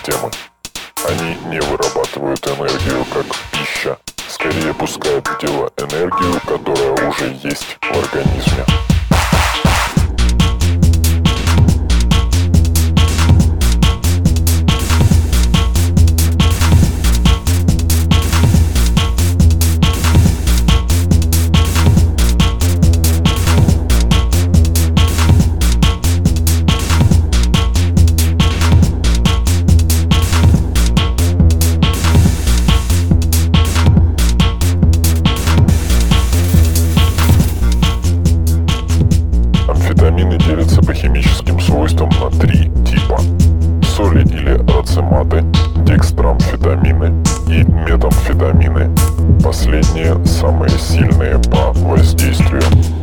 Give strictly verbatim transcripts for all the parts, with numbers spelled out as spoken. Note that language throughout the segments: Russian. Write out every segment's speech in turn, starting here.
системы. Они не вырабатывают энергию как пища, скорее пускают в дело энергию, которая уже есть в организме. Амфетамины делятся по химическим свойствам на три типа: соли или рацематы, декстрамфетамины и метамфетамины. Последние самые сильные по воздействию.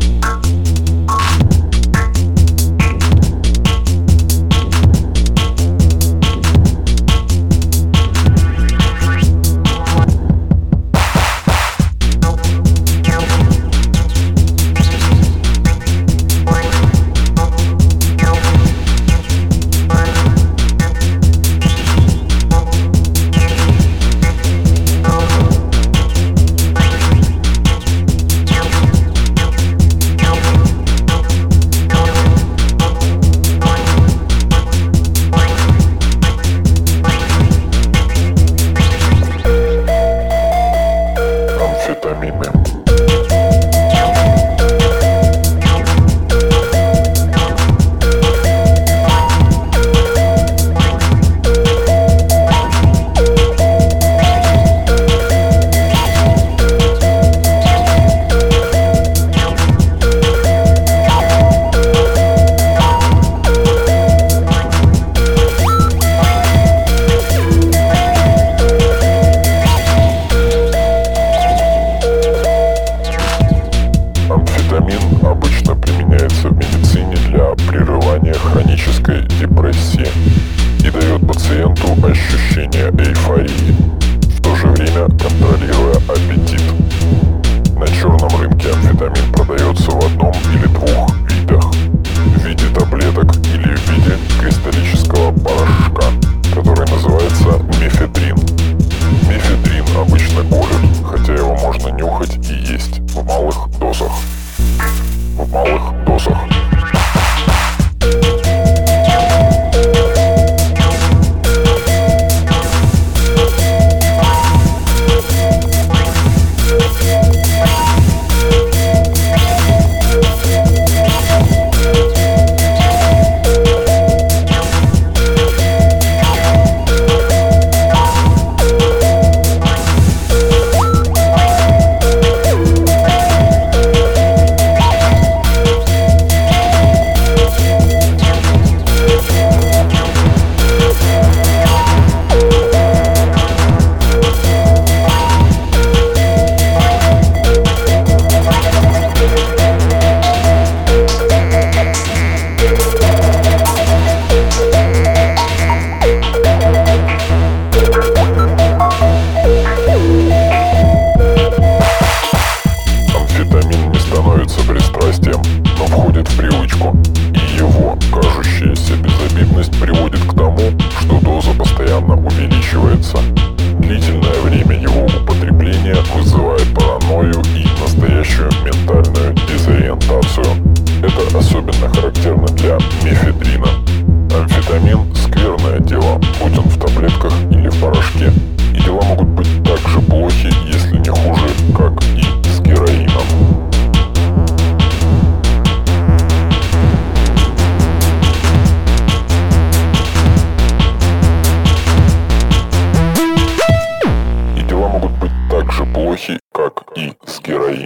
Амфетамины. Амфетамин обычно применяется в медицине для прерывания хронической депрессии и дает пациенту ощущение эйфории, в то же время контролируя аппетит. На черном рынке амфетамин продается в одном или двух видах: в виде таблеток или в виде кристаллического порошка, который называется мефедрин. Мефедрин обычно колют, хотя его можно нюхать и есть в малых дозах. В малых дозах. Пристрастием, но входит в привычку, и его кажущаяся безобидность приводит к тому, что доза постоянно увеличивается. Длительное время его употребления вызывает паранойю и настоящую ментальную дезориентацию. Это особенно характерно для мефедрина. Амфетамин – скверное дело, будь он в таблетках или в порошке, и дела могут быть так же плохи, если не хуже, как и с героином. Могут быть так же плохи, как и с героином.